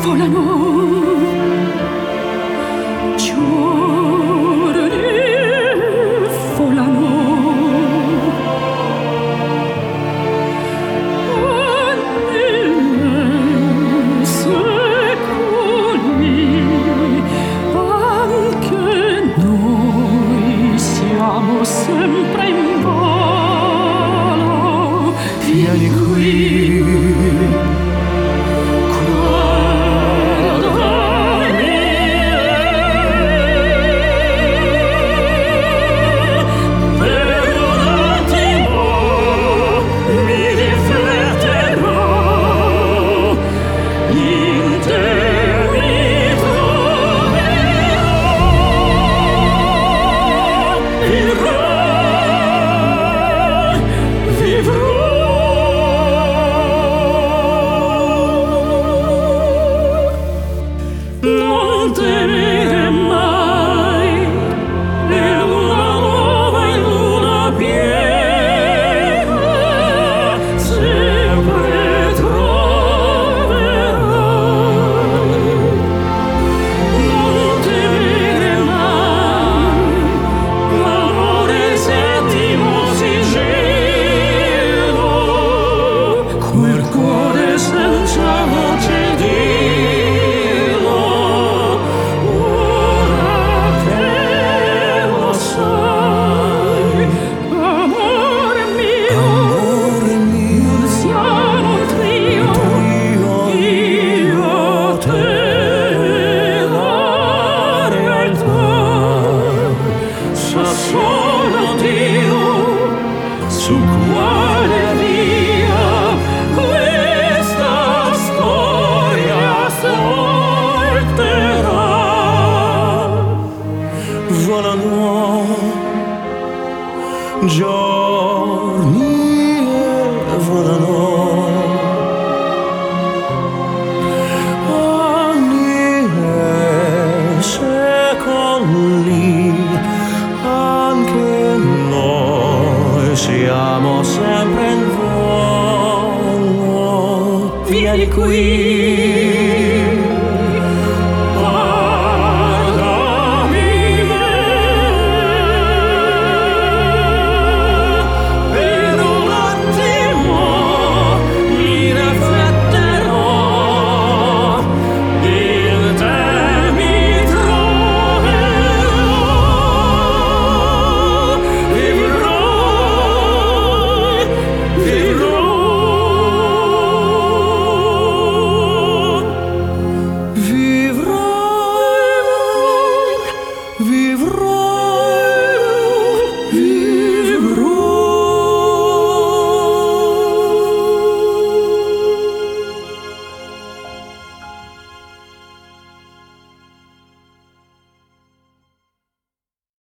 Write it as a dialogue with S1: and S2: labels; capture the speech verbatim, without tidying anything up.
S1: volano, giorni volano, anni, secoli, anche noi siamo sempre in volo. Vieni qui, non temere mai, è una nuova e luna piena, sempre troverai. Non temere mai, l'amore settimo sigillo, quel cuore senza voce di solo Dio su quale via questa storia porterà. Volano giorni e volano anni e secoli, anche noi siamo sempre in volo. Vieni qui.